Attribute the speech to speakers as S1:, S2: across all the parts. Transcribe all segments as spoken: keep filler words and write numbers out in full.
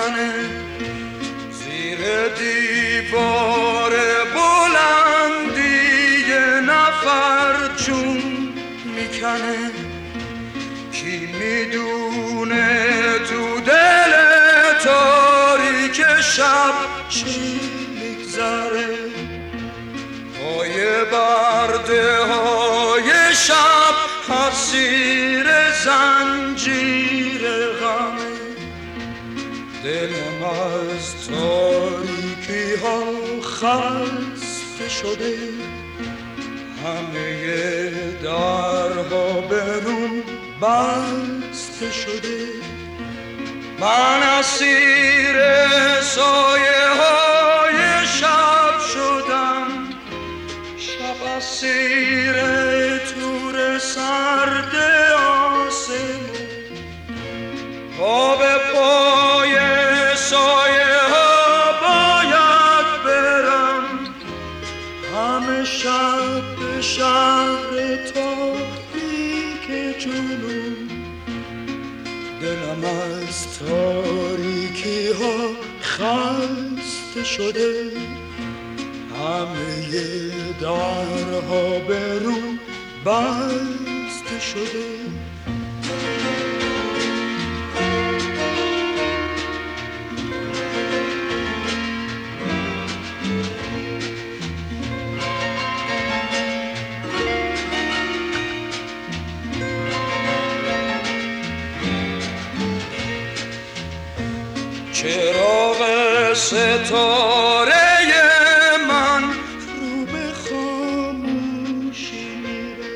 S1: میزنه، زیر دیوار بلندی یه نفر جون میکنه. کی میدونه تو دل تاریک شب چی میگذره، پای برده های شب اسیر زنجیر غمه. دلم از تاریکی ها خسته شده، همه درها به روم بسته شده. من اسیر سایه های شب شدم، شب اسیر تور سرد آسمون. پا به پای سایه ها باید برم، همه شب به شهر تاریک جنون. دلم از تاریکی ها خسته شده، همه درها به روم بسته شده. چراغ ستاره من رو به خاموشی میره،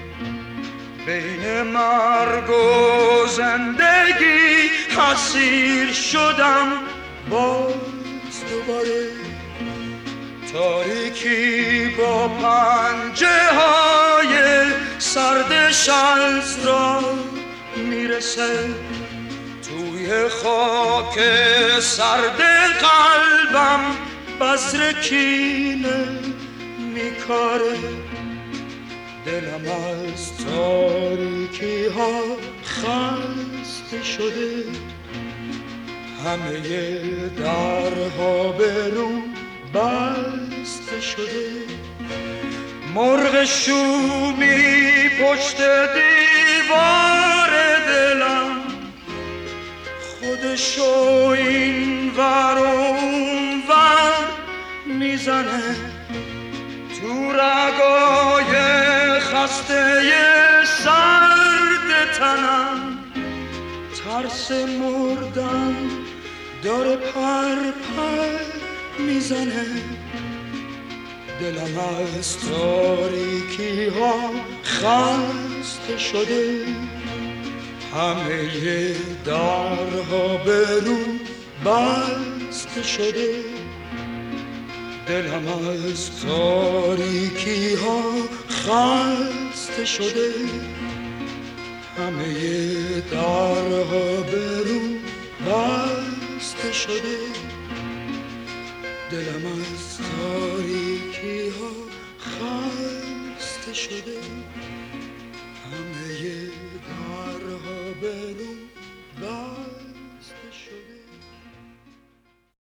S1: بین مرگ و زندگی اسیر شدم باز دوباره. تاریکی با پنجه های سردش از را میرسه، توی خاک سرد قلبم بذر کینه میکاره. دلم از تاریکی ها خسته شده، همه درها به روم بسته شده. مرغ شومی پشت دیوار دلم، خودشو این ور و اون ور میزنه. تو رگای خسته سرد تنم ترس مردن داره پر پر میزنه. دلم از تاریکی ها خسته شده، همه درها به روم بسته شده. دلم از تاریکی ها خسته شده، همه درها به روم بسته شده. دلم از تاریکی ها خسته شده.